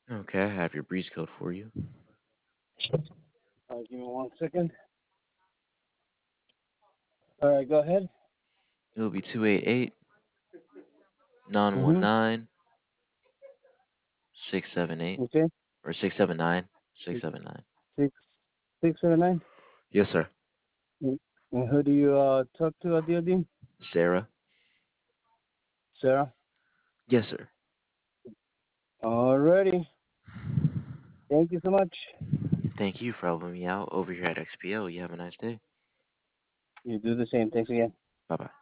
Okay, I have your breeze code for you. Give me 1 second. All right, go ahead. It'll be 288 nine one Mm-hmm. nine 678 Okay. or 679 Six 679. 679. Yes, sir. And who do you talk to at the DOD? Sarah. Sarah. Yes, sir. Alrighty. Thank you so much. Thank you for helping me out over here at XPO. You have a nice day. You do the same. Thanks again. Bye bye.